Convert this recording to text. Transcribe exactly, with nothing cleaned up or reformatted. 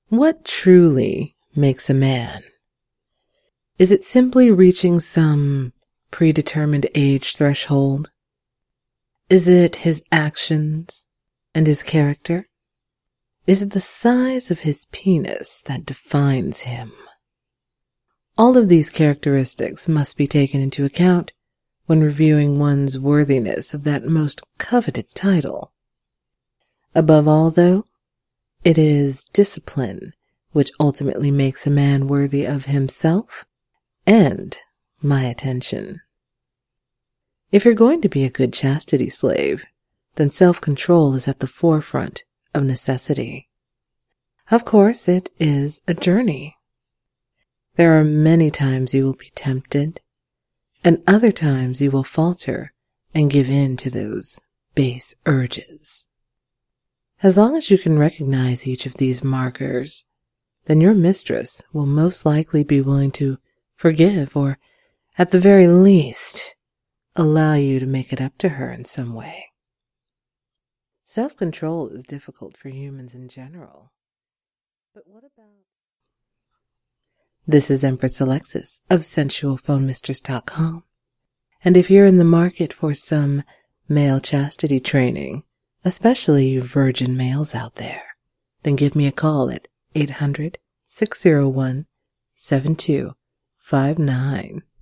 What truly makes a man? Is it simply reaching some predetermined age threshold? Is it his actions and his character? Is it the size of his penis that defines him? All of these characteristics must be taken into account when reviewing one's worthiness of that most coveted title. Above all, though, it is discipline which ultimately makes a man worthy of himself and my attention. If you're going to be a good chastity slave, then self-control is at the forefront of necessity. Of course, it is a journey. There are many times you will be tempted, and other times you will falter and give in to those base urges. As long as you can recognize each of these markers, then your mistress will most likely be willing to forgive or, at the very least, allow you to make it up to her in some way. Self-control is difficult for humans in general. But what about... This is Empress Alexis of sensual phone mistress dot com. And if you're in the market for some male chastity training, especially you virgin males out there, then give me a call at eight hundred, six oh one, seven two five nine.